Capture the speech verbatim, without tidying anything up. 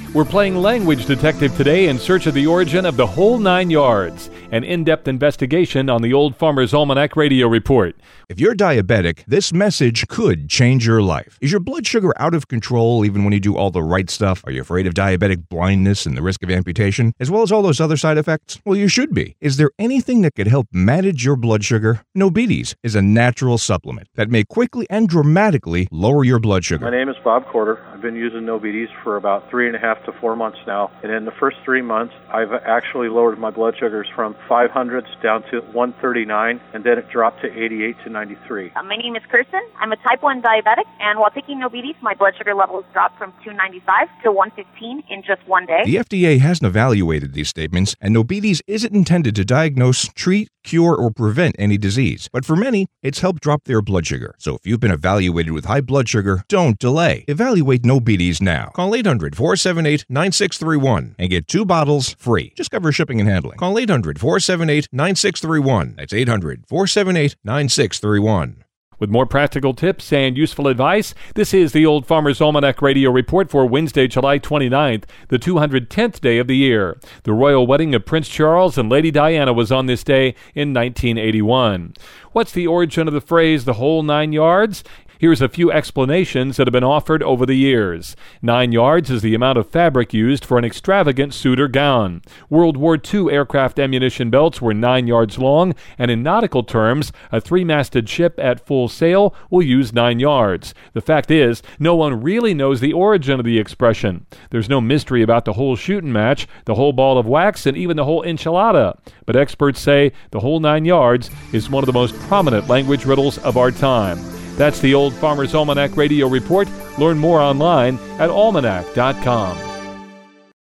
We're playing Language Detective today in search of the origin of the whole nine yards, an in-depth investigation on the Old Farmer's Almanac radio report. If you're diabetic, this message could change your life. Is your blood sugar out of control even when you do all the right stuff? Are you afraid of diabetic blindness and the risk of amputation, as well as all those other side effects? Well, you should be. Is there anything that could help manage your blood sugar? Nobetes is a natural supplement that may quickly and dramatically lower your blood sugar. My name is Bob Corder. I've been using Nobetes for about three and a half to four months now, and in the first three months, I've actually lowered my blood sugars from five hundreds down to one thirty-nine, and then it dropped to eighty-eight to ninety-three. Uh, my name is Kirsten. I'm a type one diabetic, and while taking Nobetes, my blood sugar levels dropped from two ninety-five to one fifteen in just one day. The F D A hasn't evaluated these statements, and Nobetes isn't intended to diagnose, treat, cure, or prevent any disease. But for many, it's helped drop their blood sugar. So if you've been evaluated with high blood sugar, don't delay. Evaluate Nobetes now. Call eight hundred, four seven eight, nine six three one and get two bottles free. Just cover shipping and handling. Call eight hundred, four seven eight, nine six three one. That's eight hundred, four seven eight, nine six three one. With more practical tips and useful advice, this is the Old Farmer's Almanac radio report for Wednesday, July twenty-ninth, the two hundred tenth day of the year. The royal wedding of Prince Charles and Lady Diana was on this day in nineteen eighty-one. What's the origin of the phrase, the whole nine yards? Here's a few explanations that have been offered over the years. Nine yards is the amount of fabric used for an extravagant suit or gown. World War Two aircraft ammunition belts were nine yards long, and in nautical terms, a three-masted ship at full sail will use nine yards. The fact is, no one really knows the origin of the expression. There's no mystery about the whole shooting match, the whole ball of wax, and even the whole enchilada. But experts say the whole nine yards is one of the most prominent language riddles of our time. That's the Old Farmer's Almanac radio report. Learn more online at almanac dot com.